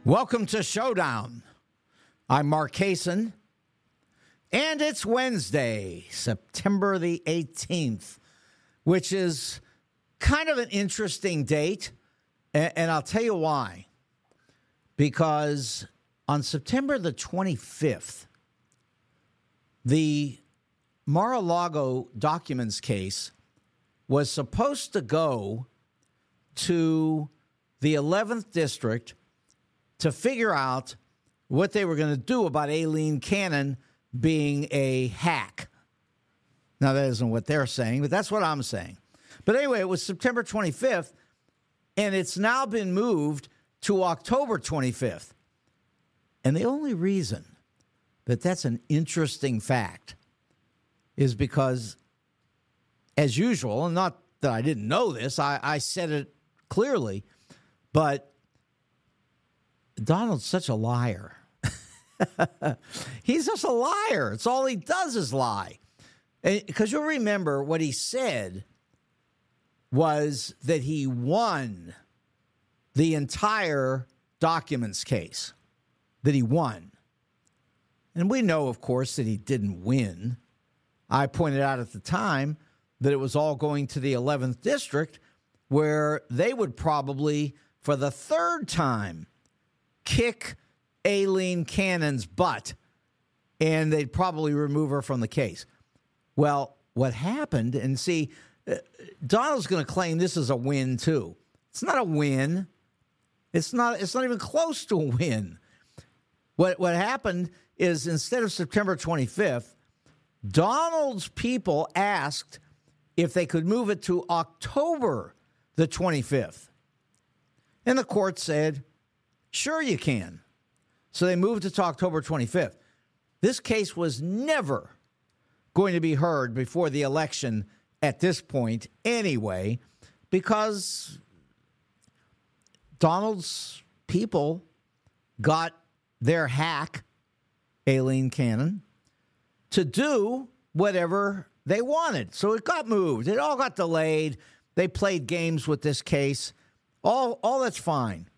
Welcome to Showdown. I'm Mark Kaysen, and it's Wednesday, September the 18th, which is kind of an interesting date, and I'll tell you why. Because on September the 25th, the Mar-a-Lago documents case was supposed to go to the 11th District to figure out what they were going to do about Aileen Cannon being a hack. Now, that isn't what they're saying, but that's what I'm saying. But anyway, it was September 25th, and it's now been moved to October 25th. And the only reason that that's an interesting fact is because, as usual, and not that I didn't know this, I said it clearly, but Donald's such a liar. He's just a liar. It's all he does is lie. Because you'll remember what he said was that he won the entire documents case, that he won. And we know, of course, that he didn't win. I pointed out at the time that it was all going to the 11th District, where they would probably, for the third time, kick Aileen Cannon's butt, and they'd probably remove her from the case. Well, what happened, and see, Donald's going to claim this is a win, too. It's not a win. It's not even close to a win. What happened is, instead of September 25th, Donald's people asked if they could move it to October the 25th. And the court said, sure you can. So they moved it to October 25th. This case was never going to be heard before the election at this point anyway, because Donald's people got their hack, Aileen Cannon, to do whatever they wanted. So it got moved. It all got delayed. They played games with this case. All that's fine.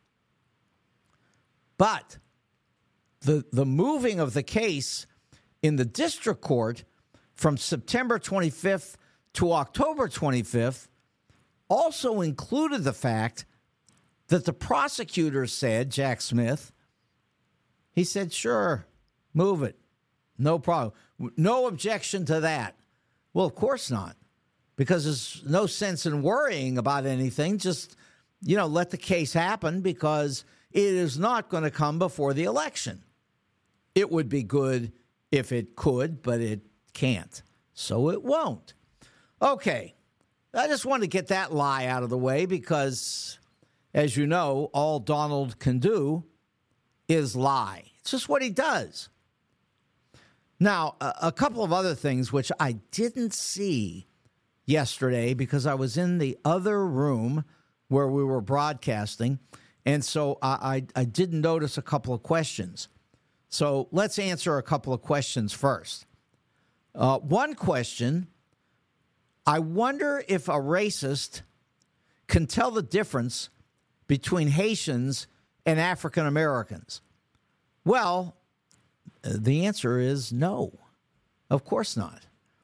But the moving of the case in the district court from September 25th to October 25th also included the fact that the prosecutor said, Jack Smith, he said, sure, move it. No problem. No objection to that. Well, of course not, because there's no sense in worrying about anything. Just, let the case happen, because it is not going to come before the election. It would be good if it could, but it can't. So it won't. Okay. I just wanted to get that lie out of the way because, as you know, all Donald can do is lie. It's just what he does. Now, a couple of other things which I didn't see yesterday because I was in the other room where we were broadcasting, and so I didn't notice a couple of questions. So let's answer a couple of questions first. One question, I wonder if a racist can tell the difference between Haitians and African Americans. Well, the answer is no. Of course not.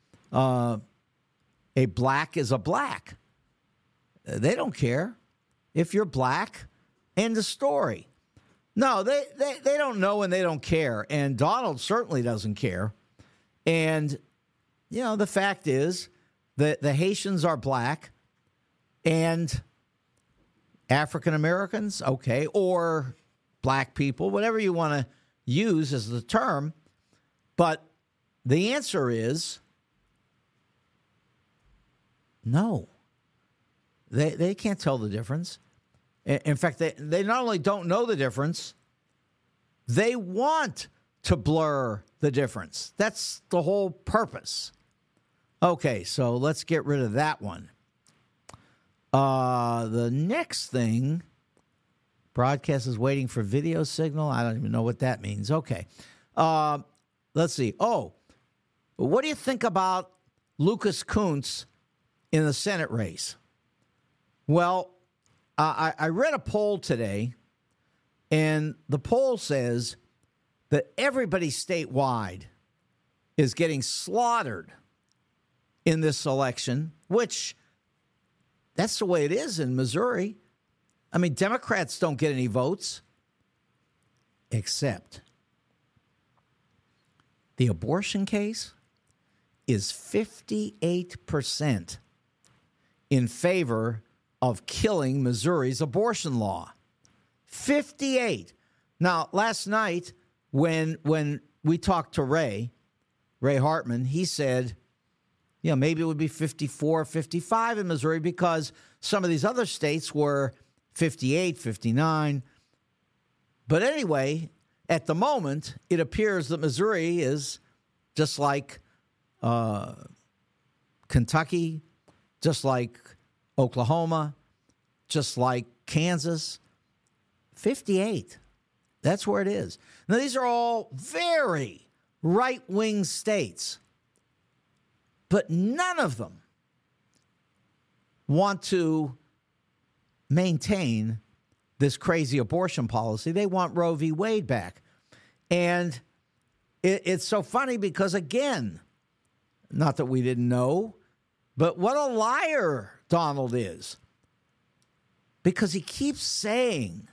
A black is a black. They don't care if you're black. End of story. No, they don't know and they don't care. And Donald certainly doesn't care. And, the fact is that the Haitians are black and African Americans, okay, or black people, whatever you want to use as the term. But the answer is no. They can't tell the difference. In fact, they not only don't know the difference, they want to blur the difference. That's the whole purpose. Okay, so let's get rid of that one. The next thing, broadcast is waiting for video signal. I don't even know what that means. Okay. Let's see. Oh, what do you think about Lucas Kunce in the Senate race? Well, I read a poll today, And the poll says that everybody statewide is getting slaughtered in this election, which that's the way it is in Missouri. I mean, Democrats don't get any votes, except the abortion case is 58% in favor of killing Missouri's abortion law. 58. Now, last night when we talked to Ray Hartman, he said, maybe it would be 54, 55 in Missouri because some of these other states were 58, 59. But anyway, at the moment, it appears that Missouri is just like Kentucky, just like Oklahoma, just like Kansas. 58. That's where it is. Now, these are all very right-wing states, but none of them want to maintain this crazy abortion policy. They want Roe v. Wade back. And it's so funny because, again, not that we didn't know, but what a liar Donald is. Because he keeps saying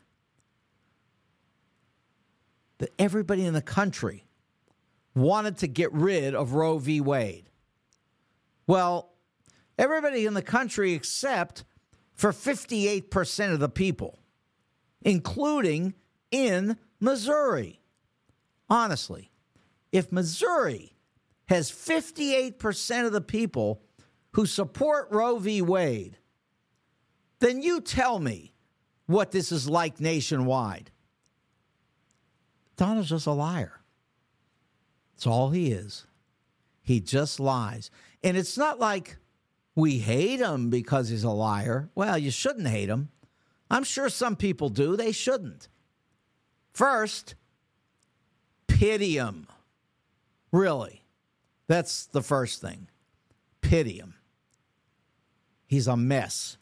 that everybody in the country wanted to get rid of Roe v. Wade. Well, everybody in the country except for 58% of the people, including in Missouri. Honestly, if Missouri has 58% of the people who support Roe v. Wade, then you tell me what this is like nationwide. Donald's just a liar. That's all he is. He just lies. And it's not like we hate him because he's a liar. Well, you shouldn't hate him. I'm sure some people do. They shouldn't. First, pity him. Really. That's the first thing. Pity him. He's a mess.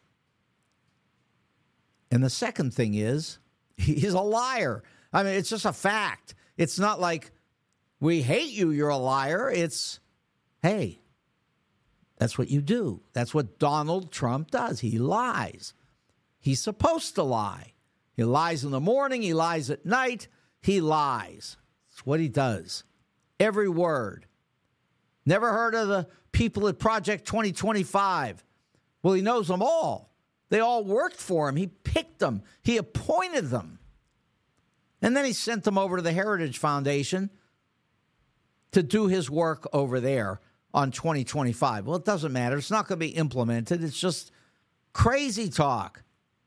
And the second thing is, he's a liar. I mean, it's just a fact. It's not like we hate you, you're a liar. It's, hey, that's what you do. That's what Donald Trump does. He lies. He's supposed to lie. He lies in the morning. He lies at night. He lies. That's what he does. Every word. Never heard of the people at Project 2025. Well, he knows them all. They all worked for him. He picked them. He appointed them. And then he sent them over to the Heritage Foundation to do his work over there on 2025. Well, it doesn't matter. It's not going to be implemented. It's just crazy talk.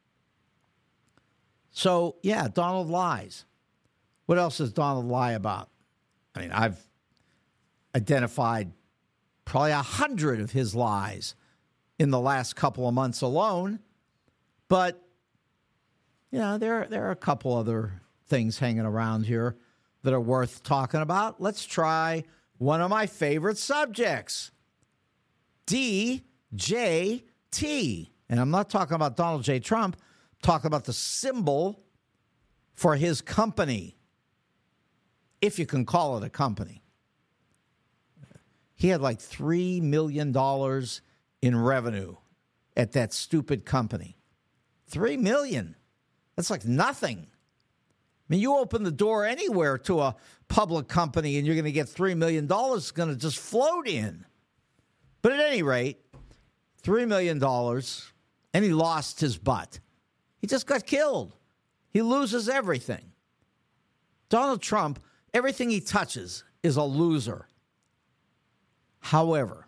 So, yeah, Donald lies. What else does Donald lie about? I mean, I've identified probably 100 of his lies in the last couple of months alone. But, there are a couple other things hanging around here that are worth talking about. Let's try one of my favorite subjects, DJT. And I'm not talking about Donald J. Trump. I'm talking about the symbol for his company, if you can call it a company. He had like $3 million in revenue at that stupid company. $3 million. That's like nothing. I mean, you open the door anywhere to a public company and you're going to get $3 million. It's going to just float in. But at any rate, $3 million, and he lost his butt. He just got killed. He loses everything. Donald Trump, everything he touches is a loser. However,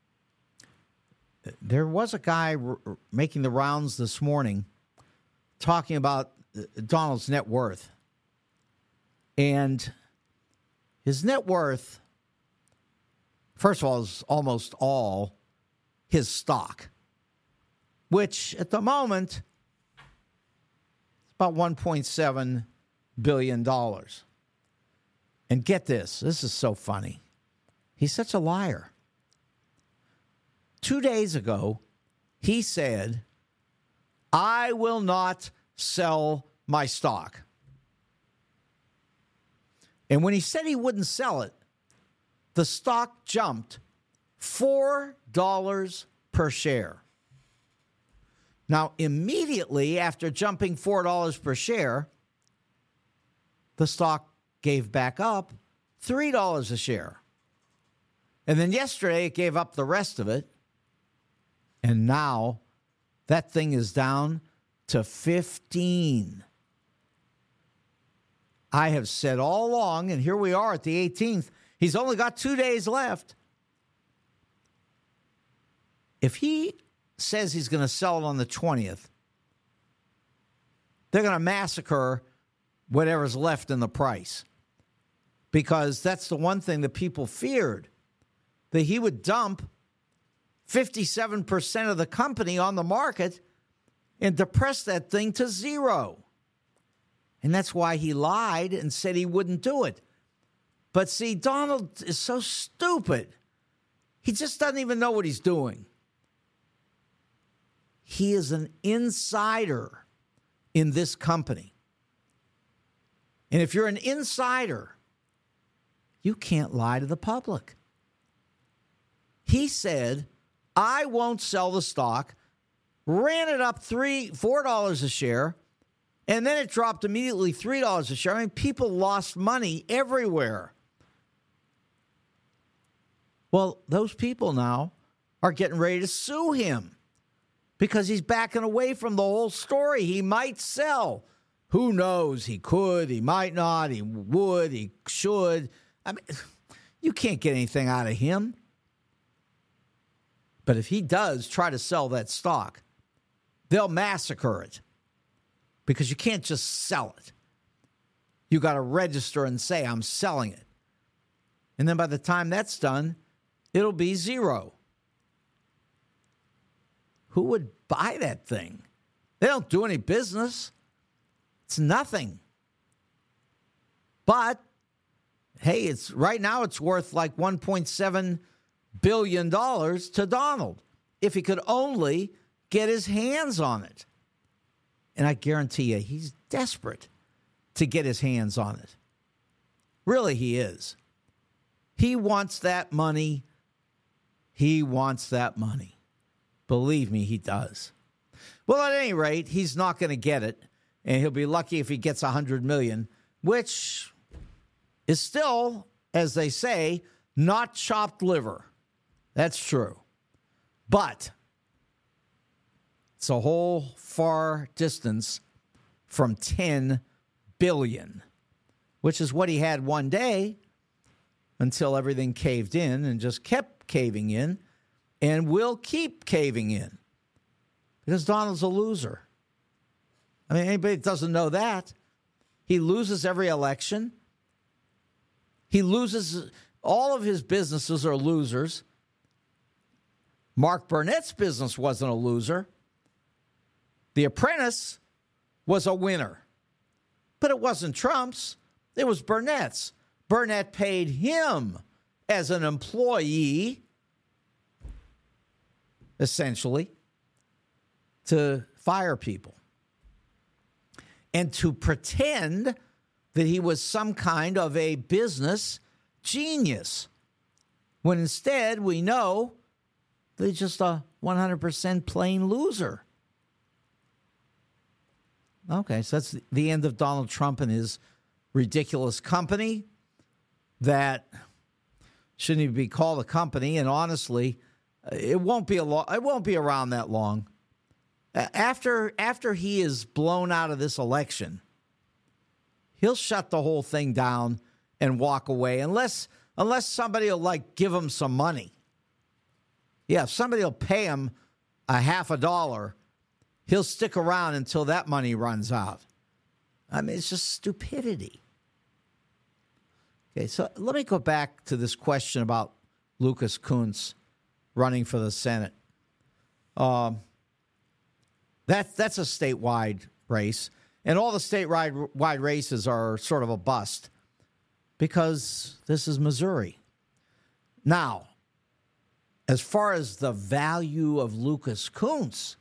there was a guy making the rounds this morning talking about Donald's net worth. And his net worth, first of all, is almost all his stock, which at the moment is about $1.7 billion. And get this is so funny. He's such a liar. 2 days ago, he said, I will not sell my stock. And when he said he wouldn't sell it, the stock jumped $4 per share. Now, immediately after jumping $4 per share, the stock gave back up $3 a share. And then yesterday it gave up the rest of it. And now that thing is down to 15. I have said all along, and here we are at the 18th, he's only got 2 days left. If he says he's going to sell it on the 20th, they're going to massacre whatever's left in the price. Because that's the one thing that people feared, that he would dump 57% of the company on the market and depress that thing to zero. And that's why he lied and said he wouldn't do it. But see, Donald is so stupid. He just doesn't even know what he's doing. He is an insider in this company. And if you're an insider, you can't lie to the public. He said, I won't sell the stock, ran it up $4 a share, and then it dropped immediately $3 a share. I mean, people lost money everywhere. Well, those people now are getting ready to sue him because he's backing away from the whole story. He might sell. Who knows? He could, he might not, he would, he should. I mean, you can't get anything out of him. But if he does try to sell that stock, they'll massacre it because you can't just sell it. You got to register and say, I'm selling it. And then by the time that's done, it'll be zero. Who would buy that thing? They don't do any business. It's nothing. But, hey, it's right now it's worth like $1.7 billion to Donald if he could only get his hands on it. And I guarantee you, he's desperate to get his hands on it. Really, he is. He wants that money. He wants that money. Believe me, he does. Well, at any rate, he's not going to get it, and he'll be lucky if he gets $100 million, which is still, as they say, not chopped liver. That's true. But it's a whole far distance from $10 billion, which is what he had one day until everything caved in and just kept caving in and will keep caving in because Donald's a loser. I mean, anybody that doesn't know that, he loses every election. He loses, all of his businesses are losers. Mark Burnett's business wasn't a loser. The Apprentice was a winner. But it wasn't Trump's. It was Burnett's. Burnett paid him as an employee, essentially, to fire people and to pretend that he was some kind of a business genius, when instead we know that he's just a 100% plain loser. Okay, so that's the end of Donald Trump and his ridiculous company that shouldn't even be called a company. And honestly, it won't be around that long. After he is blown out of this election, he'll shut the whole thing down and walk away unless somebody will give him some money. Yeah, if somebody will pay him $50, he'll stick around until that money runs out. I mean, it's just stupidity. Okay, so let me go back to this question about Lucas Kunce running for the Senate. That's a statewide race, and all the statewide races are sort of a bust because this is Missouri. Now, as far as the value of Lucas Kunce,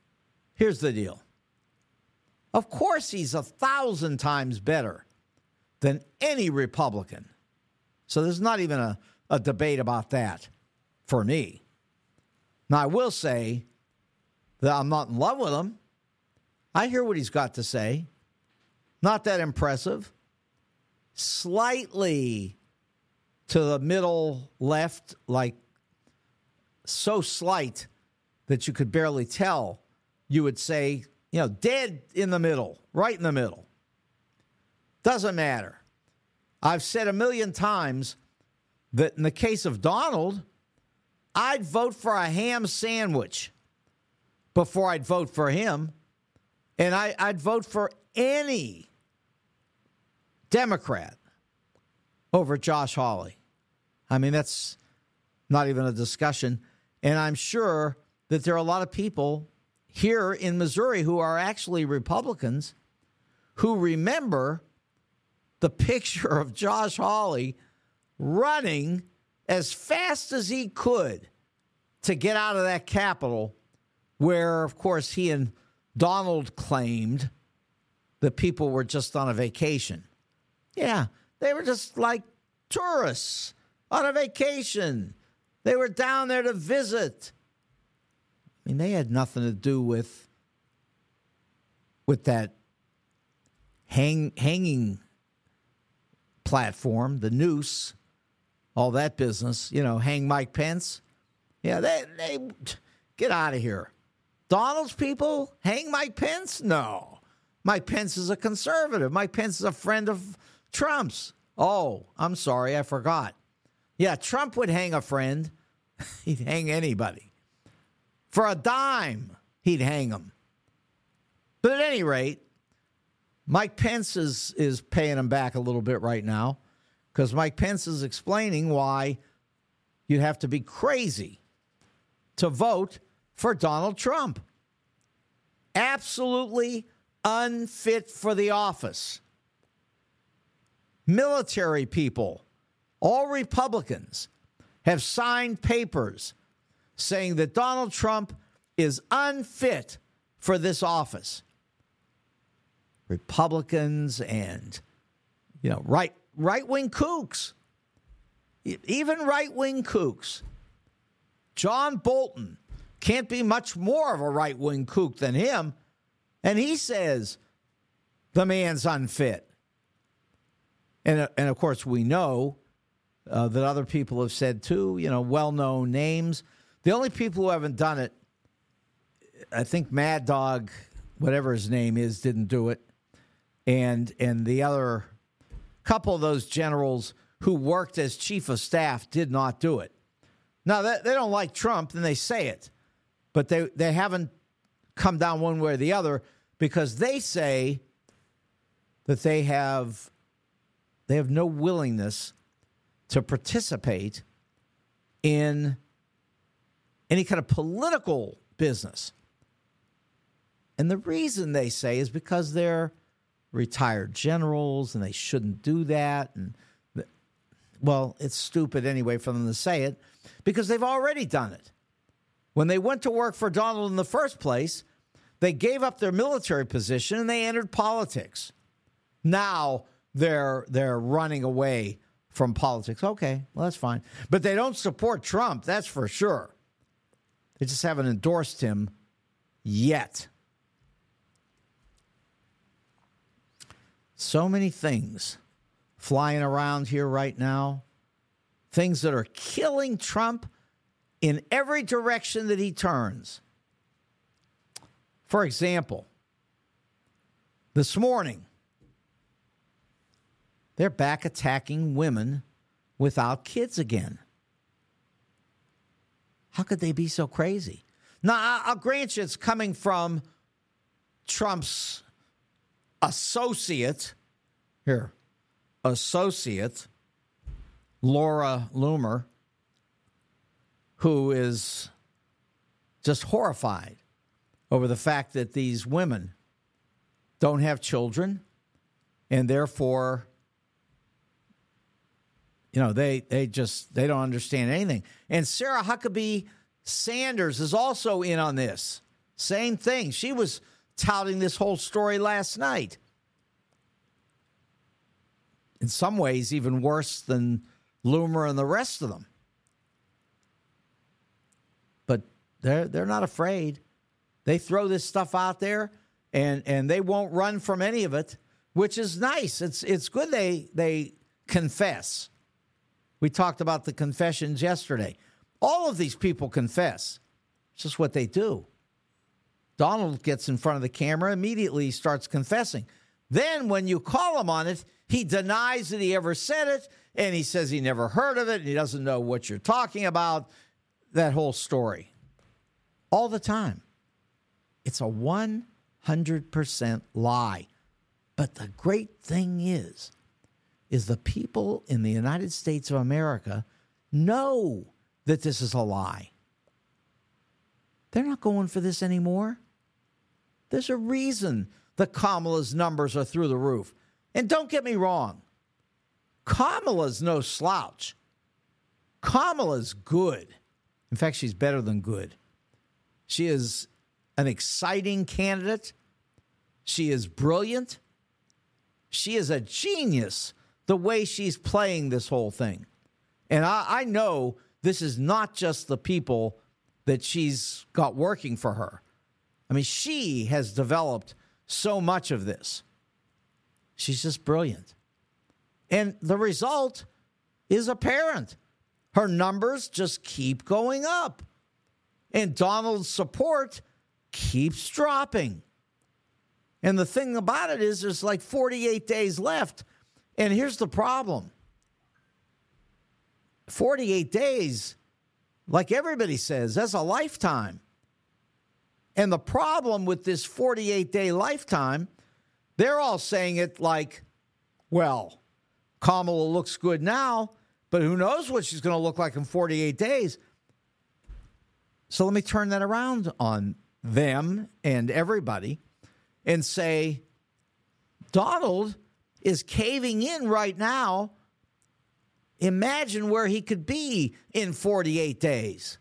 here's the deal. Of course, he's 1,000 times better than any Republican. So there's not even a debate about that for me. Now, I will say that I'm not in love with him. I hear what he's got to say. Not that impressive. Slightly to the middle left, like so slight that you could barely tell. You would say, dead in the middle, right in the middle. Doesn't matter. I've said a million times that in the case of Donald, I'd vote for a ham sandwich before I'd vote for him. And I'd vote for any Democrat over Josh Hawley. I mean, that's not even a discussion. And I'm sure that there are a lot of people here in Missouri who are actually Republicans who remember the picture of Josh Hawley running as fast as he could to get out of that Capitol where, of course, he and Donald claimed that people were just on a vacation. Yeah, they were just like tourists on a vacation. They were down there to visit. I mean, they had nothing to do with that hanging platform, the noose, all that business. Hang Mike Pence. Yeah, they get out of here. Donald's people hang Mike Pence? No. Mike Pence is a conservative. Mike Pence is a friend of Trump's. Oh, I'm sorry, I forgot. Yeah, Trump would hang a friend. He'd hang anybody. For a dime, he'd hang him. But at any rate, Mike Pence is paying him back a little bit right now because Mike Pence is explaining why you have to be crazy to vote for Donald Trump. Absolutely unfit for the office. Military people, all Republicans, have signed papers saying that Donald Trump is unfit for this office. Republicans and, right-wing kooks, even right-wing kooks. John Bolton can't be much more of a right-wing kook than him, and he says the man's unfit. And of course, we know that other people have said, too, well-known names. The only people who haven't done it, I think Mad Dog, whatever his name is, didn't do it. And the other couple of those generals who worked as chief of staff did not do it. Now, they don't like Trump, and they say it. But they haven't come down one way or the other because they say that they have no willingness to participate in any kind of political business. And the reason they say is because they're retired generals and they shouldn't do that. And, well, it's stupid anyway for them to say it because they've already done it. When they went to work for Donald in the first place, they gave up their military position and they entered politics. Now they're running away from politics. Okay, well, that's fine. But they don't support Trump, that's for sure. They just haven't endorsed him yet. So many things flying around here right now, things that are killing Trump in every direction that he turns. For example, this morning, they're back attacking women without kids again. How could they be so crazy? Now, I'll grant you it's coming from Trump's associate, Laura Loomer, who is just horrified over the fact that these women don't have children and therefore, they don't understand anything. And Sarah Huckabee Sanders is also in on this. Same thing. She was touting this whole story last night. in some ways even worse than Loomer and the rest of them. But they're not afraid. They throw this stuff out there, and they won't run from any of it, which is nice. It's good they confess. We talked about the confessions yesterday. All of these people confess. It's just what they do. Donald gets in front of the camera, immediately starts confessing. Then when you call him on it, he denies that he ever said it, and he says he never heard of it, and he doesn't know what you're talking about. That whole story. All the time. It's a 100% lie. But the great thing is the people in the United States of America know that this is a lie. They're not going for this anymore. There's a reason that Kamala's numbers are through the roof. And don't get me wrong, Kamala's no slouch. Kamala's good. In fact, she's better than good. She is an exciting candidate. She is brilliant. She is a genius the way she's playing this whole thing. And I know this is not just the people that she's got working for her. I mean, she has developed so much of this. She's just brilliant. And the result is apparent. Her numbers just keep going up. And Donald's support keeps dropping. And the thing about it is there's like 48 days left. And here's the problem. 48 days, like everybody says, that's a lifetime. And the problem with this 48-day lifetime, they're all saying it like, well, Kamala looks good now, but who knows what she's going to look like in 48 days. So let me turn that around on them and everybody and say, Donald is caving in right now. Imagine where he could be in 48 days.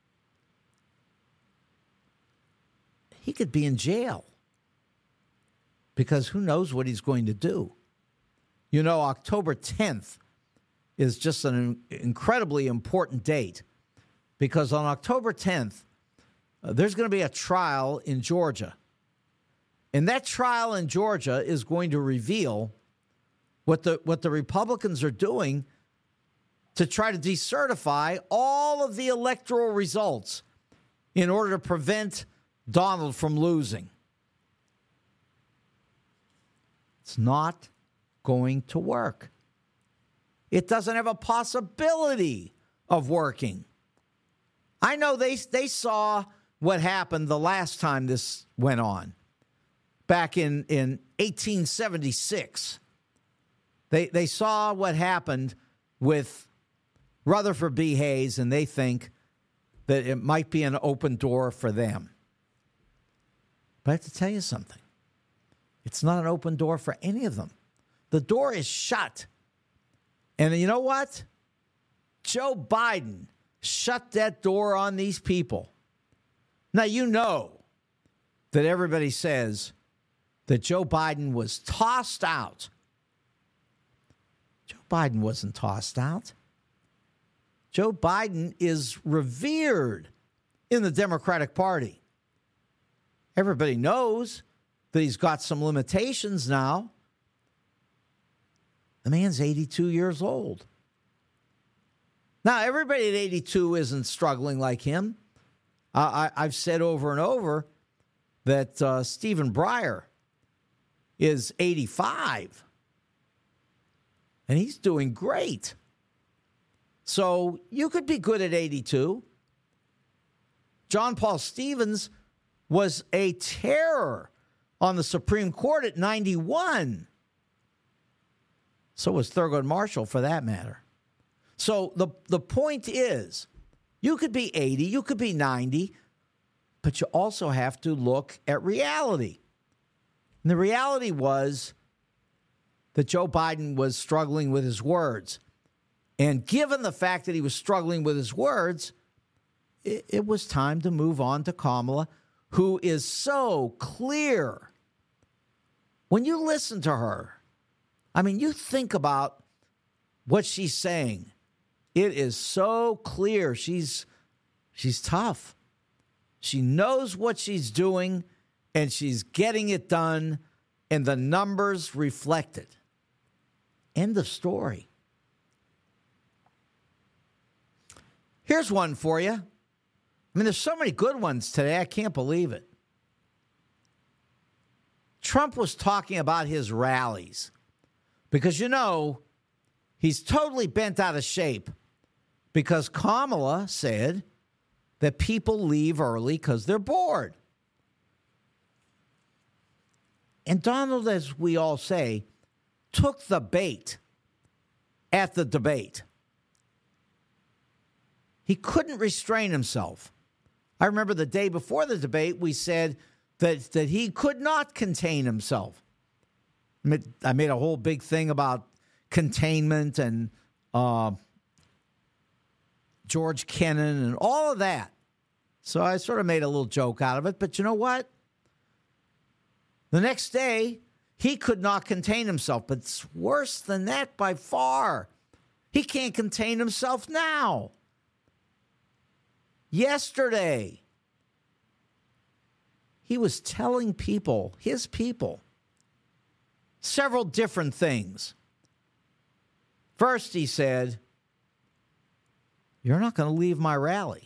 He could be in jail because who knows what he's going to do. You know, October 10th is just an incredibly important date because on October 10th, there's going to be a trial in Georgia. And that trial in Georgia is going to reveal what the Republicans are doing to try to decertify all of the electoral results in order to prevent Donald from losing. It's not going to work. It doesn't have a possibility of working. I know they saw what happened the last time this went on, back in 1876. They saw what happened with Rutherford B. Hayes, and they think that it might be an open door for them. But I have to tell you something. It's not an open door for any of them. The door is shut. And you know what? Joe Biden shut that door on these people. Now, you know that everybody says that Joe Biden was tossed out. Joe Biden wasn't tossed out. Joe Biden is revered in the Democratic Party. Everybody knows that he's got some limitations now. The man's 82 years old. Now, everybody at 82 isn't struggling like him. I've said over and over that Stephen Breyer is 85. And he's doing great. So you could be good at 82. John Paul Stevens was a terror on the Supreme Court at 91. So was Thurgood Marshall, for that matter. So the point is, you could be 80, you could be 90, but you also have to look at reality. And the reality was that Joe Biden was struggling with his words. And given the fact that he was struggling with his words, it was time to move on to Kamala, who is so clear. When you listen to her, I mean, you think about what she's saying. It is so clear. She's tough. She knows what she's doing, and she's getting it done, and the numbers reflect it. End of story. Here's one for you. I mean, there's so many good ones today, I can't believe it. Trump was talking about his rallies because, he's totally bent out of shape because Kamala said that people leave early because they're bored. And Donald, as we all say, took the bait at the debate. He couldn't restrain himself. I remember the day before the debate, we said that he could not contain himself. I made a whole big thing about containment and George Kennan and all of that. So I sort of made a little joke out of it. But you know what? The next day, he could not contain himself. But it's worse than that by far. He can't contain himself now. Yesterday, he was telling people, his people, several different things. First, he said, "You're not going to leave my rally."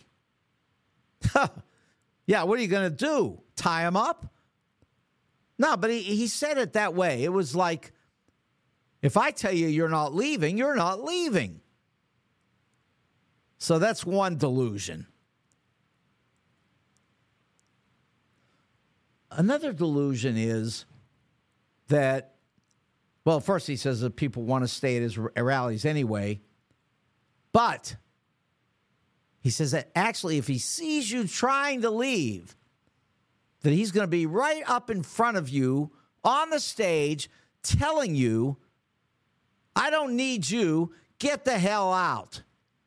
Yeah, what are you going to do? Tie him up? No, but he said it that way. It was like, if I tell you you're not leaving, you're not leaving. So that's one delusion. Another delusion is that, well, first he says that people want to stay at his rallies anyway, but he says that actually if he sees you trying to leave, that he's going to be right up in front of you on the stage telling you, "I don't need you, get the hell out."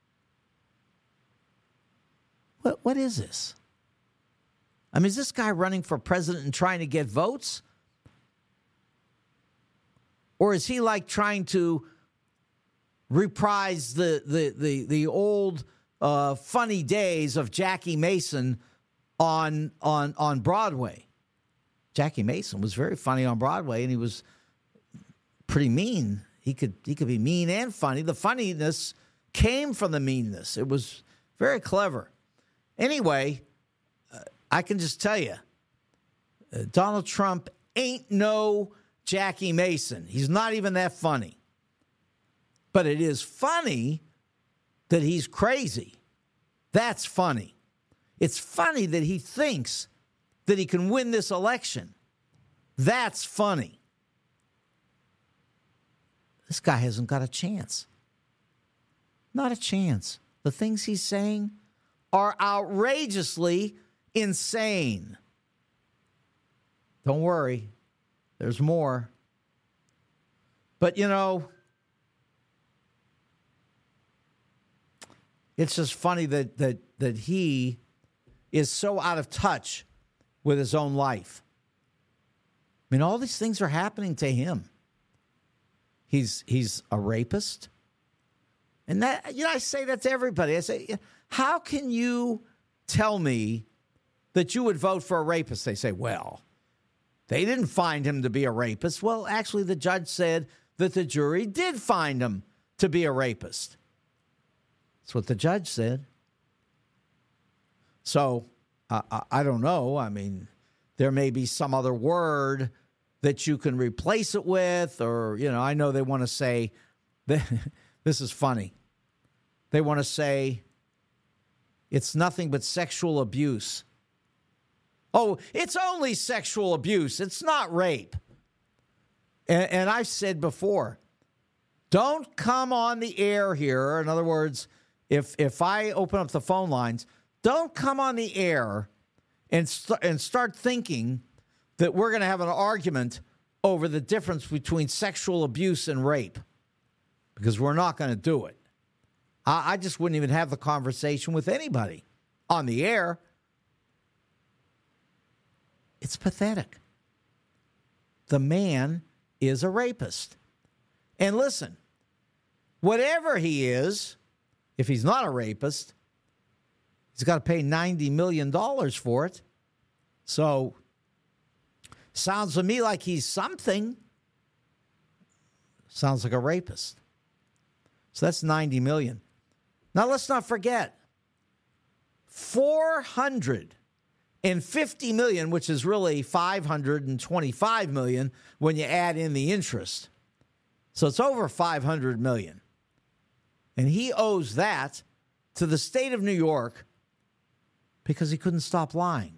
What is this? I mean, is this guy running for president and trying to get votes? Or is he like trying to reprise the old funny days of Jackie Mason on Broadway? Jackie Mason was very funny on Broadway, and he was pretty mean. He could be mean and funny. The funniness came from the meanness. It was very clever. Anyway, I can just tell you, Donald Trump ain't no Jackie Mason. He's not even that funny. But it is funny that he's crazy. That's funny. It's funny that he thinks that he can win this election. That's funny. This guy hasn't got a chance. Not a chance. The things he's saying are outrageously insane. Don't worry. There's more. But, it's just funny that he is so out of touch with his own life. I mean, all these things are happening to him. He's a rapist. And that, I say that to everybody. I say, how can you tell me that you would vote for a rapist? They say, well, they didn't find him to be a rapist. Well, actually, the judge said that the jury did find him to be a rapist. That's what the judge said. So, I don't know. I mean, there may be some other word that you can replace it with, or, I know they want to say, this is funny. They want to say it's nothing but sexual abuse. Oh, it's only sexual abuse. It's not rape. And I've said before, don't come on the air here. In other words, if I open up the phone lines, don't come on the air and start thinking that we're going to have an argument over the difference between sexual abuse and rape, because we're not going to do it. I just wouldn't even have the conversation with anybody on the air. It's pathetic. The man is a rapist. And listen, whatever he is, if he's not a rapist, he's got to pay $90 million for it. So, sounds to me like he's something. Sounds like a rapist. So that's $90 million. Now, let's not forget, $450 million, which is really $525 million when you add in the interest. So it's over $500 million. And he owes that to the state of New York because he couldn't stop lying.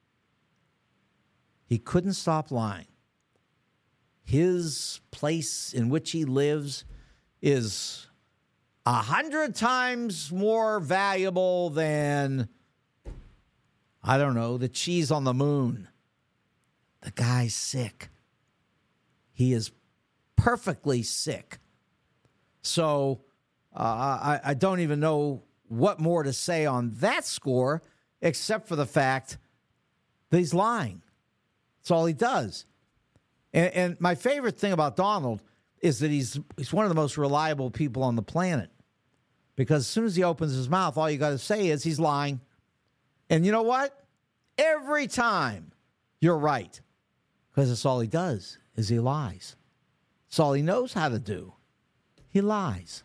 He couldn't stop lying. His place in which he lives is 100 times more valuable than, I don't know, the cheese on the moon. The guy's sick. He is perfectly sick. So I don't even know what more to say on that score, except for the fact that he's lying. That's all he does. And my favorite thing about Donald is that he's one of the most reliable people on the planet. Because as soon as he opens his mouth, all you got to say is he's lying. And you know what? Every time you're right. Because that's all he does is he lies. That's all he knows how to do. He lies.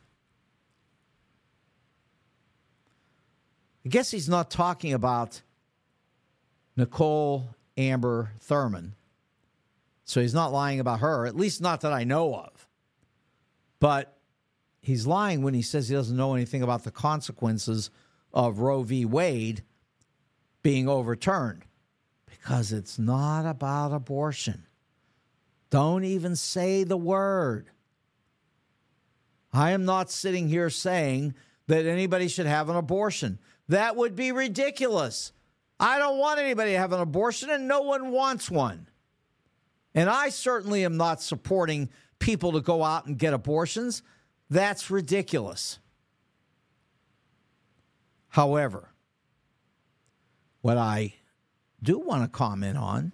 I guess he's not talking about Nicole Amber Thurman. So he's not lying about her, at least not that I know of. But he's lying when he says he doesn't know anything about the consequences of Roe v. Wade being overturned. Because it's not about abortion. Don't even say the word. I am not sitting here saying that anybody should have an abortion. That would be ridiculous. I don't want anybody to have an abortion, and no one wants one. And I certainly am not supporting people to go out and get abortions. That's ridiculous. However, what I do want to comment on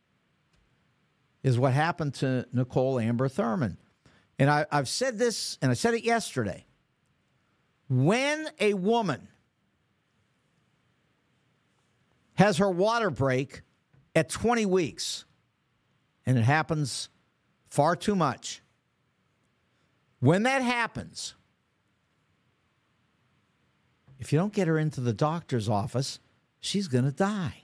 is what happened to Nicole Amber Thurman. And I've said this, and I said it yesterday. When a woman has her water break at 20 weeks, and it happens far too much, when that happens, if you don't get her into the doctor's office, she's going to die.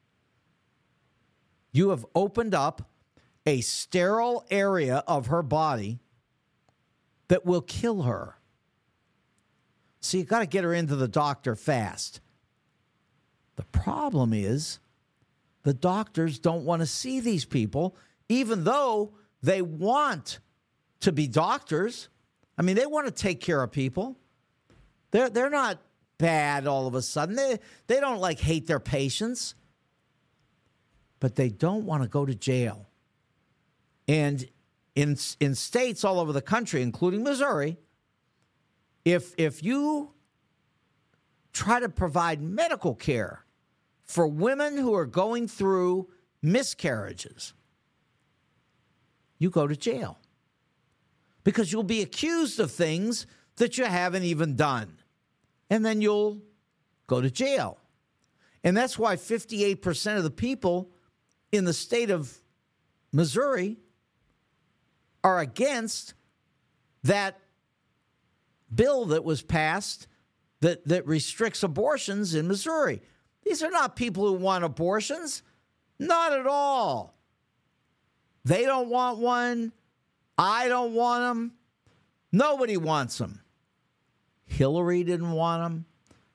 You have opened up a sterile area of her body that will kill her. So you got to get her into the doctor fast. The problem is the doctors don't want to see these people, even though they want to be doctors. I mean, they want to take care of people. They're not bad all of a sudden. They don't like hate their patients. But they don't want to go to jail. And in states all over the country, including Missouri, if you try to provide medical care for women who are going through miscarriages, you go to jail. Because you'll be accused of things that you haven't even done. And then you'll go to jail. And that's why 58% of the people in the state of Missouri are against that bill that was passed that restricts abortions in Missouri. These are not people who want abortions. Not at all. They don't want one. I don't want them. Nobody wants them. Hillary didn't want them.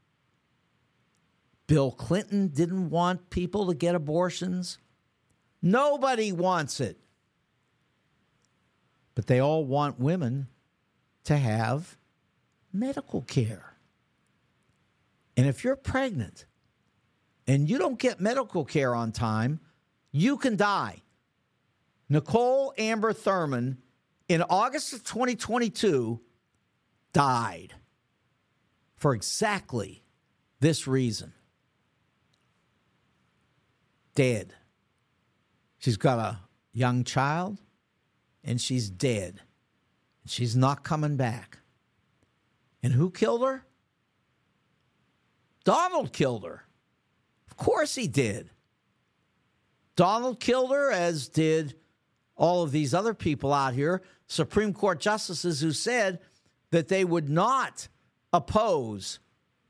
Bill Clinton didn't want people to get abortions. Nobody wants it. But they all want women to have medical care. And if you're pregnant and you don't get medical care on time, you can die. Nicole Amber Thurman, in August of 2022, died for exactly this reason. Dead. She's got a young child, and she's dead. She's not coming back. And who killed her? Donald killed her. Of course he did. Donald killed her, as did all of these other people out here, Supreme Court justices who said that they would not oppose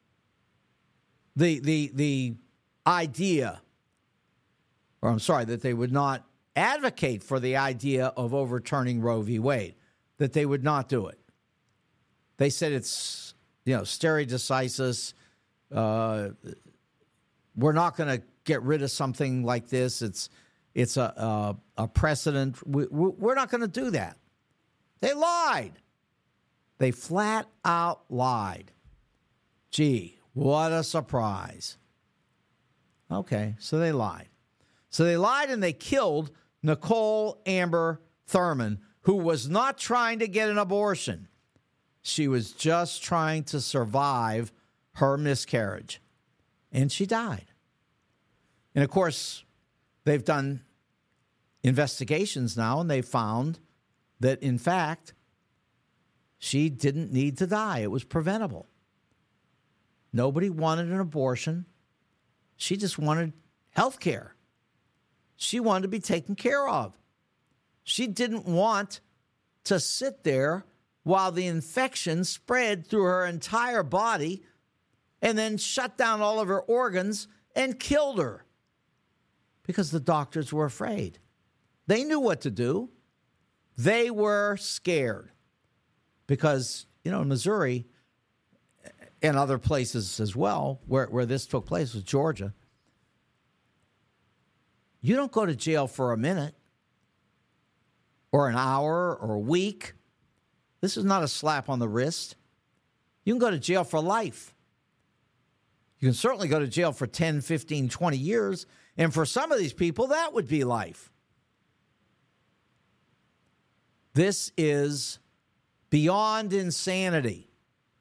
the idea, or I'm sorry, that they would not advocate for the idea of overturning Roe v. Wade, that they would not do it. They said it's, stare decisis. We're not going to get rid of something like this. It's a precedent. We're not going to do that. They lied. They flat out lied. Gee, what a surprise. Okay, so they lied. So they lied and they killed Nicole Amber Thurman, who was not trying to get an abortion. She was just trying to survive her miscarriage. And she died. And of course, they've done investigations now, and they found that, in fact, she didn't need to die. It was preventable. Nobody wanted an abortion. She just wanted health care. She wanted to be taken care of. She didn't want to sit there while the infection spread through her entire body and then shut down all of her organs and killed her because the doctors were afraid. They knew what to do. They were scared because, Missouri and other places as well where this took place was Georgia. You don't go to jail for a minute or an hour or a week. This is not a slap on the wrist. You can go to jail for life. You can certainly go to jail for 10, 15, 20 years. And for some of these people, that would be life. This is beyond insanity.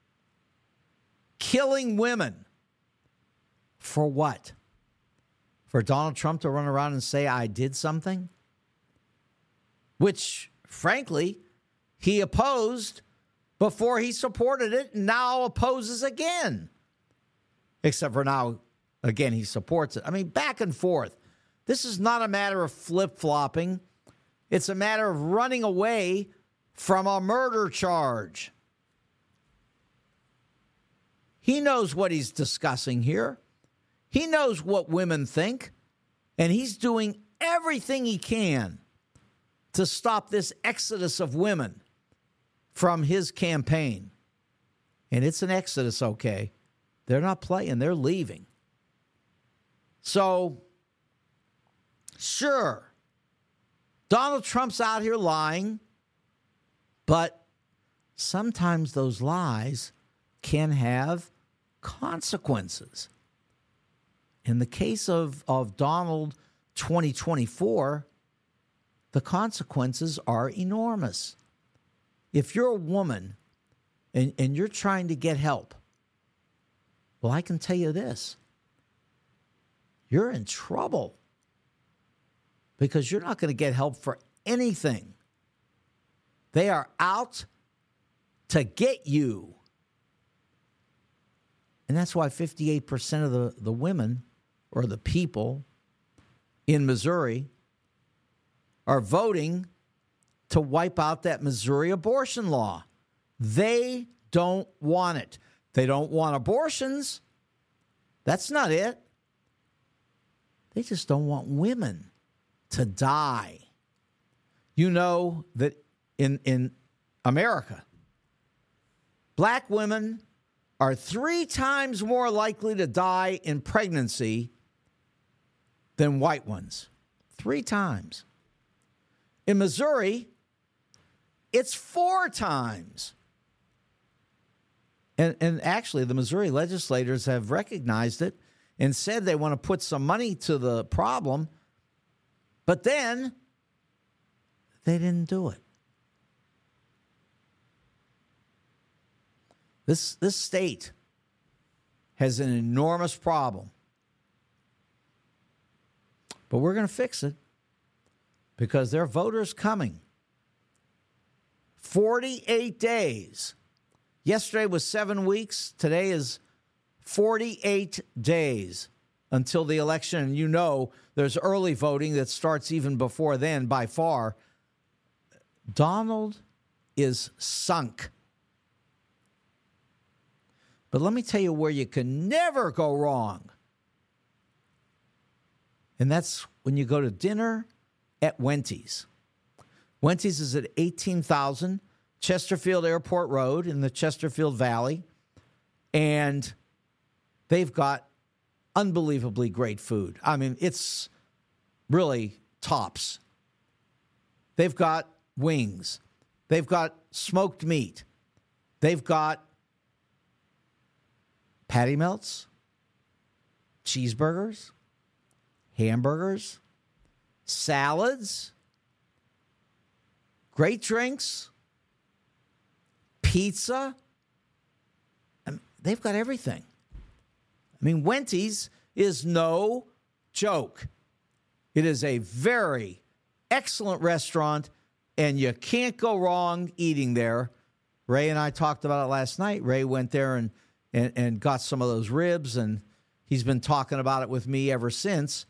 Killing women. For what? For Donald Trump to run around and say, I did something? Which, frankly, he opposed before he supported it, and now opposes again. Except for now, again, he supports it. I mean, back and forth. This is not a matter of flip-flopping. It's a matter of running away from a murder charge. He knows what he's discussing here. He knows what women think, and he's doing everything he can to stop this exodus of women from his campaign. And it's an exodus, okay? They're not playing. They're leaving. So, sure, Donald Trump's out here lying, but sometimes those lies can have consequences. In the case of Donald 2024, the consequences are enormous. If you're a woman and you're trying to get help, well, I can tell you this. You're in trouble because you're not going to get help for anything. They are out to get you. And that's why 58% of the women or the people in Missouri are voting to wipe out that Missouri abortion law. They don't want it. They don't want abortions. That's not it. They just don't want women to die. You know that in America, black women are 3 times more likely to die in pregnancy than white ones. 3 times. In Missouri, it's 4 times. And actually, the Missouri legislators have recognized it and said they want to put some money to the problem, but then they didn't do it. This state has an enormous problem, but we're going to fix it because there are voters coming 48 days. Yesterday was 7 weeks. Today is 48 days until the election. And you know there's early voting that starts even before then by far. Donald is sunk. But let me tell you where you can never go wrong. And that's when you go to dinner at Wenty's. Wenty's is at 18,000 Chesterfield Airport Road in the Chesterfield Valley. And they've got unbelievably great food. I mean, it's really tops. They've got wings. They've got smoked meat. They've got patty melts, cheeseburgers, hamburgers, salads, great drinks, pizza. They've got everything. I mean, Wenty's is no joke. It is a very excellent restaurant, and you can't go wrong eating there. Ray and I talked about it last night. Ray went there and got some of those ribs, and he's been talking about it with me ever since.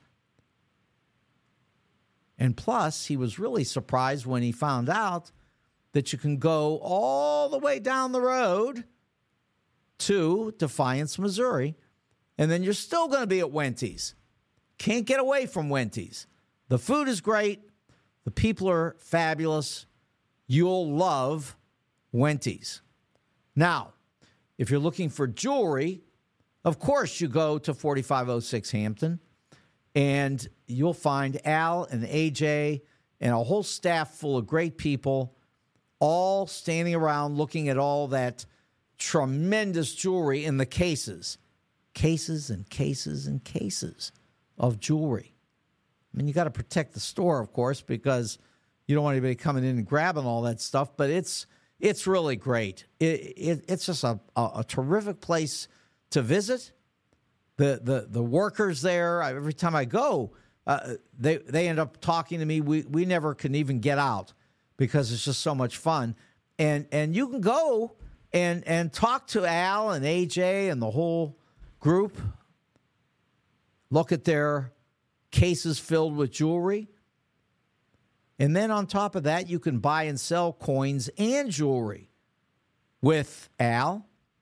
And plus, he was really surprised when he found out that you can go all the way down the road to Defiance, Missouri, and then you're still going to be at Wenty's. Can't get away from Wenty's. The food is great. The people are fabulous. You'll love Wenty's. Now, if you're looking for jewelry, of course you go to 4506 Hampton, and you'll find Al and AJ and a whole staff full of great people all standing around looking at all that tremendous jewelry in the cases. Cases and cases and cases of jewelry. I mean, you got to protect the store, of course, because you don't want anybody coming in and grabbing all that stuff, but it's really great. It's just a terrific place to visit. The workers there, every time I go, they end up talking to me. We never can even get out because it's just so much fun. And you can go and talk to Al and AJ and the whole group. Look at their cases filled with jewelry. And then on top of that, you can buy and sell coins and jewelry with Al.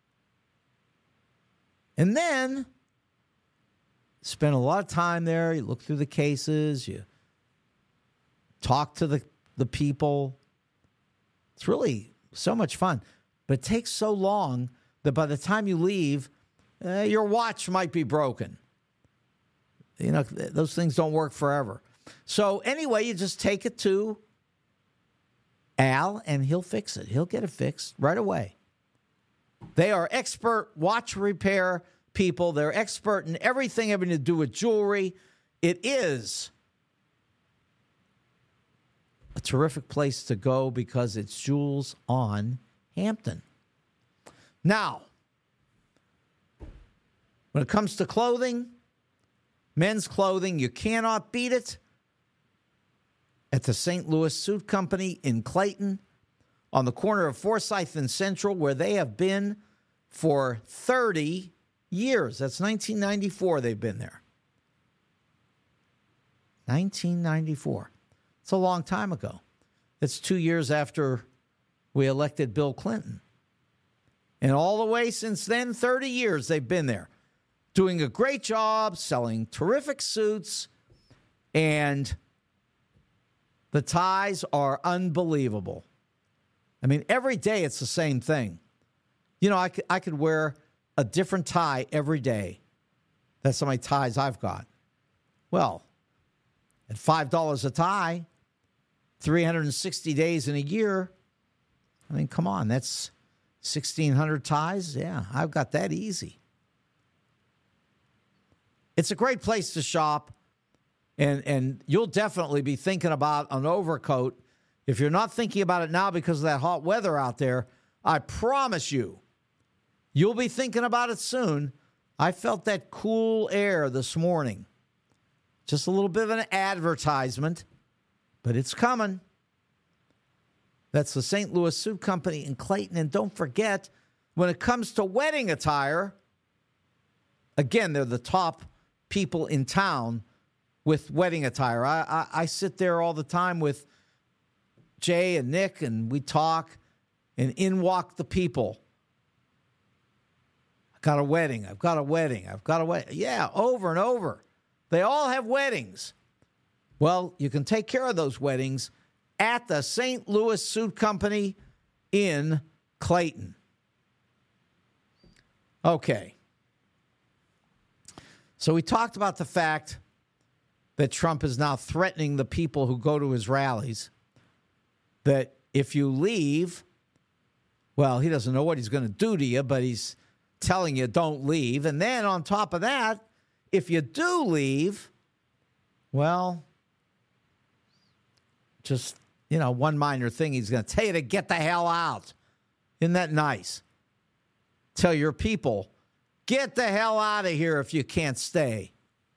And then spend a lot of time there. You look through the cases. You talk to the people. It's really so much fun. But it takes so long that by the time you leave, your watch might be broken. You know, those things don't work forever. So anyway, you just take it to Al, and he'll fix it. He'll get it fixed right away. They are expert watch repair people. They're expert in everything having to do with jewelry. It is a terrific place to go because it's Jewels on Hampton. Now, when it comes to clothing, men's clothing, you cannot beat it at the St. Louis Suit Company in Clayton on the corner of Forsyth and Central, where they have been for 30 years. That's 1994 they've been there. 1994. It's a long time ago. It's 2 years after we elected Bill Clinton. And all the way since then, 30 years they've been there, doing a great job, selling terrific suits, and the ties are unbelievable. I mean, every day it's the same thing. You know, I could wear a different tie every day. That's how many ties I've got. Well, at $5 a tie, 360 days in a year, I mean, come on, that's 1,600 ties. Yeah, I've got that easy. It's a great place to shop, and you'll definitely be thinking about an overcoat. If you're not thinking about it now because of that hot weather out there, I promise you, you'll be thinking about it soon. I felt that cool air this morning. Just a little bit of an advertisement, but it's coming. That's the St. Louis Suit Company in Clayton. And don't forget, when it comes to wedding attire, again, they're the top people in town with wedding attire. I sit there all the time with Jay and Nick, and we talk, and in walk the people. I've got a wedding. I've got a wedding. I've got a wedding. Yeah, over and over. They all have weddings. Well, you can take care of those weddings at the St. Louis Suit Company in Clayton. Okay. So we talked about the fact that Trump is now threatening the people who go to his rallies, that if you leave, well, he doesn't know what he's going to do to you, but he's telling you don't leave. And then on top of that, if you do leave, well, just, one minor thing, he's going to tell you to get the hell out. Isn't that nice? Tell your people, get the hell out of here if you can't stay.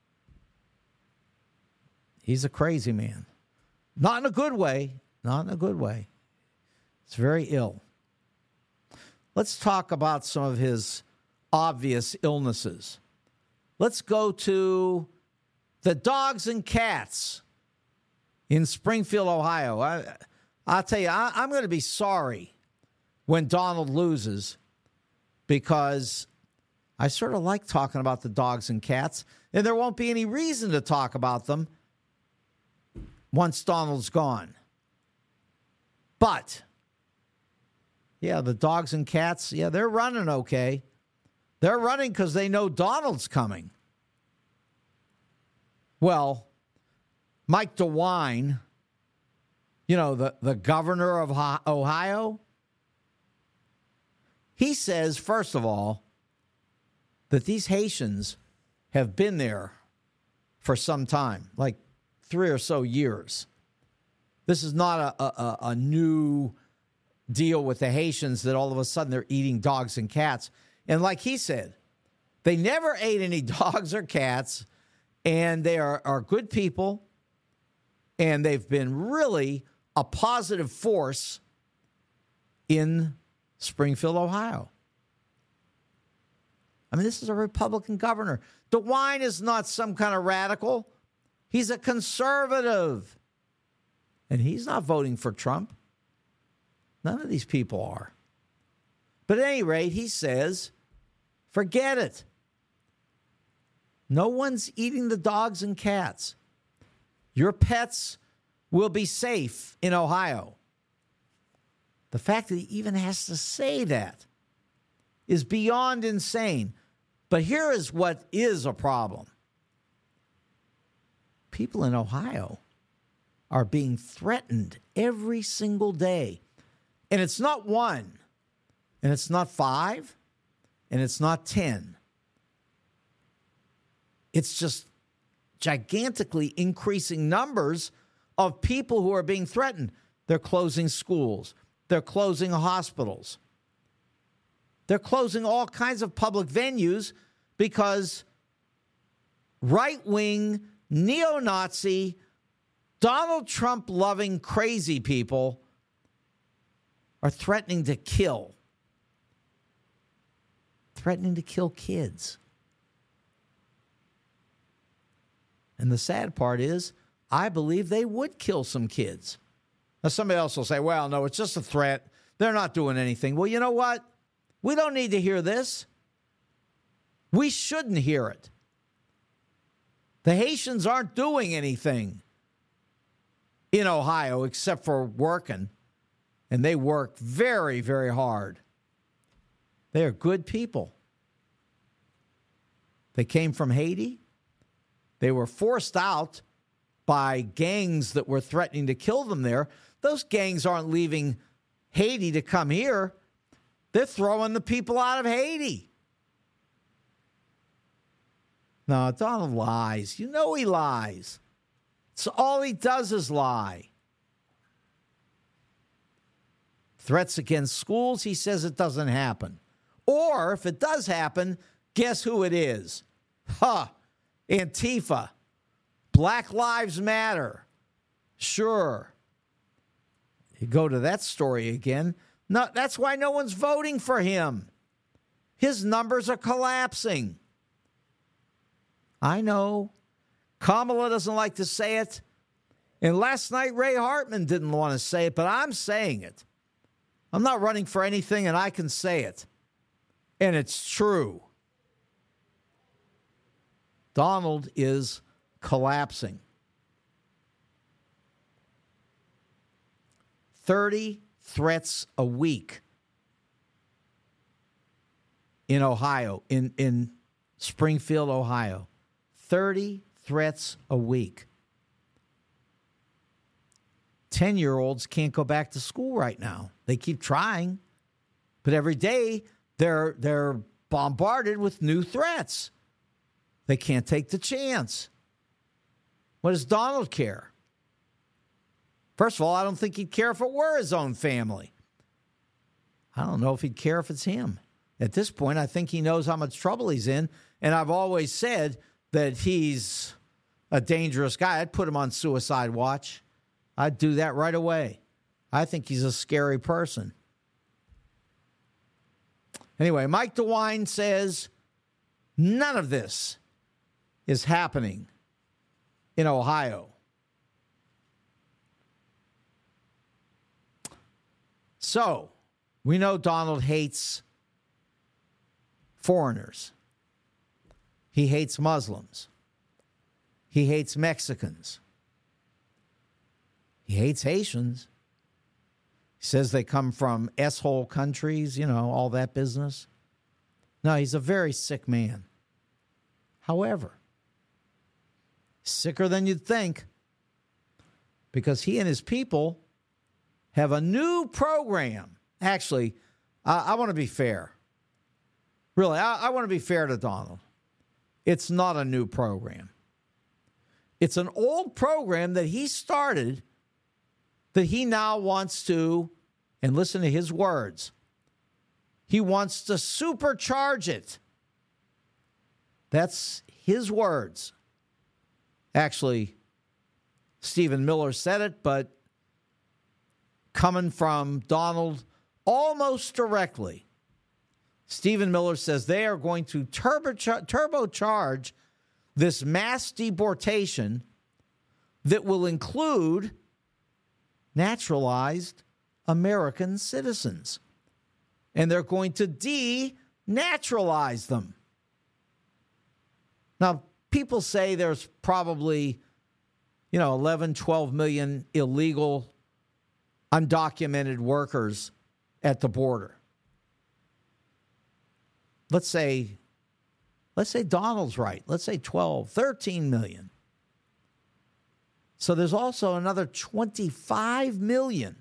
He's a crazy man. Not in a good way. Not in a good way. It's very ill. Let's talk about some of his obvious illnesses. Let's go to the dogs and cats in Springfield, Ohio. I'll tell you, I'm going to be sorry when Donald loses, because I sort of like talking about the dogs and cats, and there won't be any reason to talk about them once Donald's gone. But, yeah, the dogs and cats, yeah, they're running okay. They're running because they know Donald's coming. Well, Mike DeWine, the governor of Ohio, he says, first of all, that these Haitians have been there for some time, like 3 or so years. This is not a new deal with the Haitians that all of a sudden they're eating dogs and cats. And like he said, they never ate any dogs or cats, and they are good people, and they've been really a positive force in Springfield, Ohio. I mean, this is a Republican governor. DeWine is not some kind of radical. He's a conservative. And he's not voting for Trump. None of these people are. But at any rate, he says, forget it. No one's eating the dogs and cats. Your pets will be safe in Ohio. The fact that he even has to say that is beyond insane. But here is what is a problem. People in Ohio are being threatened every single day. And it's not 1, and it's not 5, and it's not 10. It's just gigantically increasing numbers of people who are being threatened. They're closing schools. They're closing hospitals. They're closing all kinds of public venues because right-wing, neo-Nazi, Donald Trump-loving crazy people are threatening to kill kids. And the sad part is, I believe they would kill some kids. Now, somebody else will say, well, no, it's just a threat. They're not doing anything. Well, you know what? We don't need to hear this. We shouldn't hear it. The Haitians aren't doing anything in Ohio except for working. And they work very, very hard. They are good people. They came from Haiti. They were forced out by gangs that were threatening to kill them there. Those gangs aren't leaving Haiti to come here. They're throwing the people out of Haiti. No, Donald lies. You know he lies. So all he does is lie. Threats against schools, he says it doesn't happen. Or if it does happen, guess who it is? Antifa. Black Lives Matter. Sure. You go to that story again. No, that's why no one's voting for him. His numbers are collapsing. I know. Kamala doesn't like to say it. And last night, Ray Hartman didn't want to say it, but I'm saying it. I'm not running for anything, and I can say it. And it's true. Donald is collapsing. 30 threats a week in Ohio, in Springfield, Ohio. 30 threats a week. 10-year-olds can't go back to school right now. They keep trying, but every day they're bombarded with new threats. They can't take the chance. What does Donald care? First of all, I don't think he'd care if it were his own family. I don't know if he'd care if it's him. At this point, I think he knows how much trouble he's in, and I've always said that he's a dangerous guy. I'd put him on suicide watch. I'd do that right away. I think he's a scary person. Anyway, Mike DeWine says none of this is happening in Ohio. So, we know Donald hates foreigners. He hates Muslims. He hates Mexicans. He hates Haitians. He says they come from S-hole countries, you know, all that business. No, he's a very sick man. However, sicker than you'd think, because he and his people have a new program. Actually, I want to be fair. Really, I want to be fair to Donald. It's not a new program. It's an old program that he started that he now wants to, and listen to his words, he wants to supercharge it. That's his words. Actually, Stephen Miller said it, but coming from Donald almost directly, Stephen Miller says they are going to turbocharge this mass deportation that will include naturalized American citizens. And they're going to denaturalize them. Now, people say there's probably, 11, 12 million illegal, undocumented workers at the border. Let's say Donald's right. Let's say 12, 13 million. So there's also another 25 million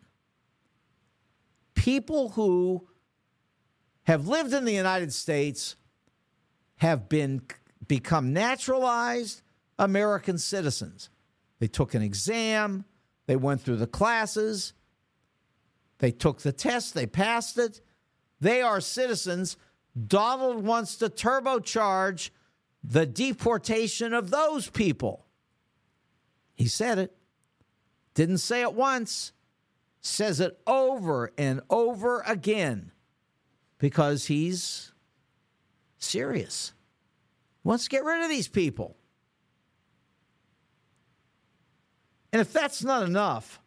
people who have lived in the United States, have become naturalized American citizens. They took an exam. They went through the classes. They took the test. They passed it. They are citizens. Donald wants to turbocharge the deportation of those people. He said it. Didn't say it once. Says it over and over again because he's serious. He wants to get rid of these people. And if that's not enough,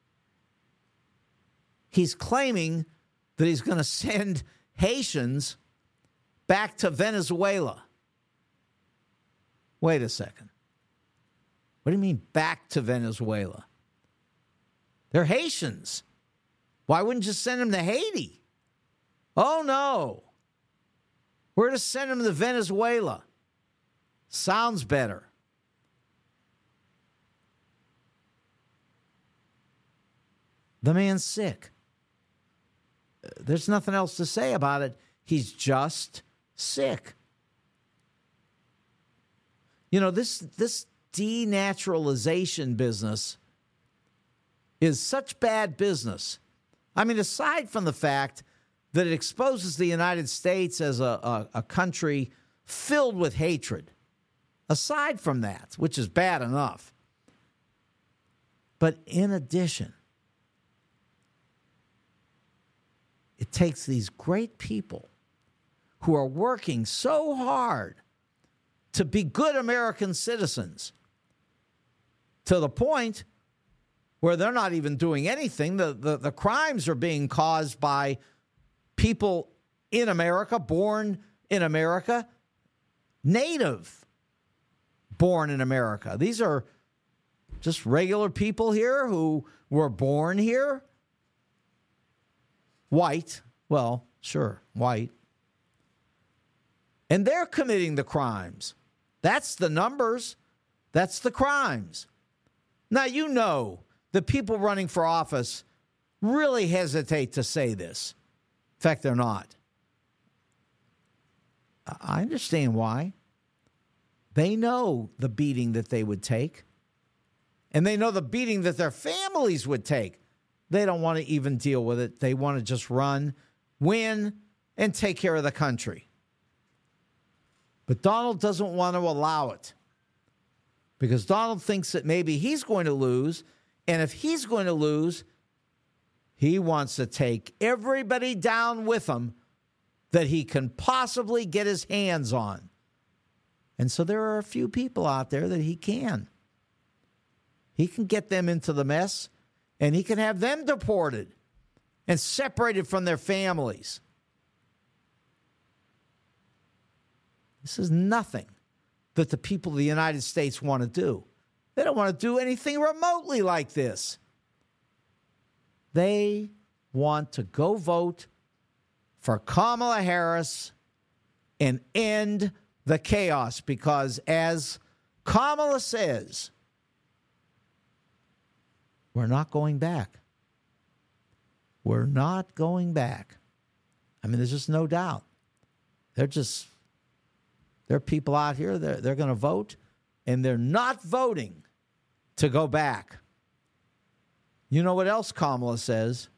he's claiming that he's going to send Haitians back to Venezuela. Wait a second. What do you mean back to Venezuela? They're Haitians. Why wouldn't you send them to Haiti? Oh, no. We're going to send them to Venezuela. Sounds better. The man's sick. There's nothing else to say about it. He's just sick. This denaturalization business is such bad business. I mean, aside from the fact that it exposes the United States as a country filled with hatred, aside from that, which is bad enough, but in addition, It takes these great people who are working so hard to be good American citizens to the point where they're not even doing anything. The crimes are being caused by people in America, born in America, native born in America. These are just regular people here who were born here. White. Well, sure, white. And they're committing the crimes. That's the numbers. That's the crimes. Now, you know, the people running for office really hesitate to say this. In fact, they're not. I understand why. They know the beating that they would take. And they know the beating that their families would take. They don't want to even deal with it. They want to just run, win, and take care of the country. But Donald doesn't want to allow it. Because Donald thinks that maybe he's going to lose. And if he's going to lose, he wants to take everybody down with him that he can possibly get his hands on. And so there are a few people out there that he can. He can get them into the mess, and he can have them deported and separated from their families. This is nothing that the people of the United States want to do. They don't want to do anything remotely like this. They want to go vote for Kamala Harris and end the chaos because, as Kamala says, we're not going back. We're not going back. I mean, there's just no doubt. There are people out here, they're going to vote, and they're not voting to go back. You know what else Kamala says?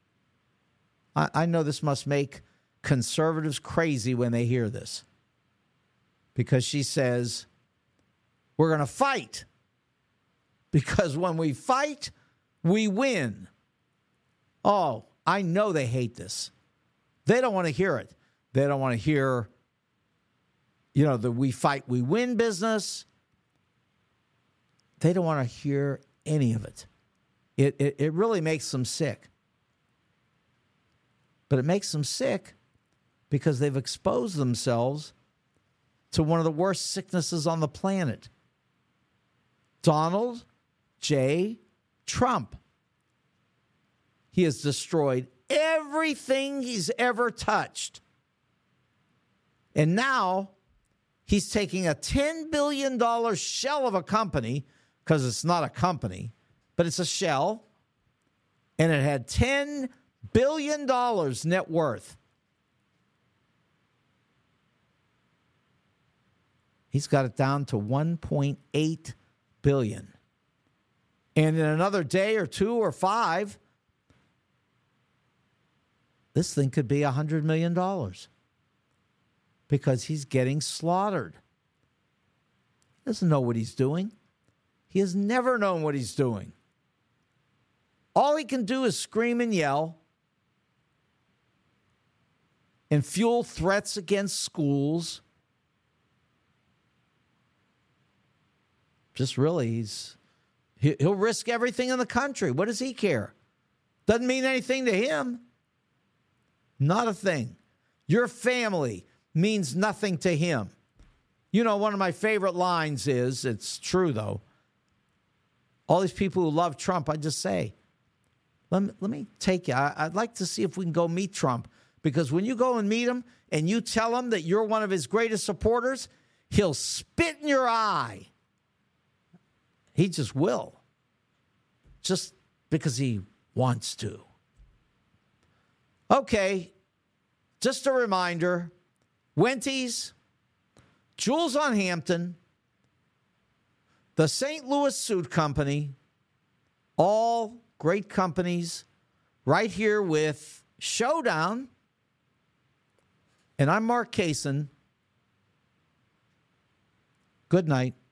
I know this must make conservatives crazy when they hear this. Because she says, we're going to fight. Because when we fight, we win. Oh, I know they hate this. They don't want to hear it. They don't want to hear, the we fight, we win business. They don't want to hear any of it. It really makes them sick. But it makes them sick because they've exposed themselves to one of the worst sicknesses on the planet. Donald J. Trump. He has destroyed everything he's ever touched. And now he's taking a $10 billion shell of a company, because it's not a company, but it's a shell, and it had $10 billion net worth. He's got it down to $1.8 billion. And in another day or two or five, this thing could be $100 million because he's getting slaughtered. He doesn't know what he's doing. He has never known what he's doing. All he can do is scream and yell and fuel threats against schools. Just really, he'll risk everything in the country. What does he care? Doesn't mean anything to him. Not a thing. Your family means nothing to him. One of my favorite lines is, it's true though, all these people who love Trump, I just say, let me take you. I'd like to see if we can go meet Trump, because when you go and meet him and you tell him that you're one of his greatest supporters, he'll spit in your eye. He just will. Just because he wants to. Okay, just a reminder, Wendy's, Jules on Hampton, the St. Louis Suit Company, all great companies right here with Showdown. And I'm Mark Kaysen. Good night.